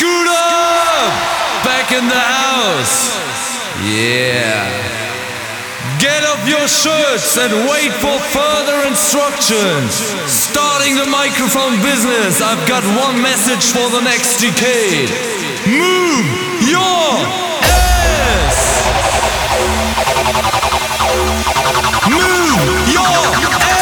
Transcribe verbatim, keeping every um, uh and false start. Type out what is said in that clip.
Scoot up! Back in the house. Yeah. Get up your shirts and wait for further instructions. Starting the microphone business, I've got one message for the next decade. Move your ass! Move your ass!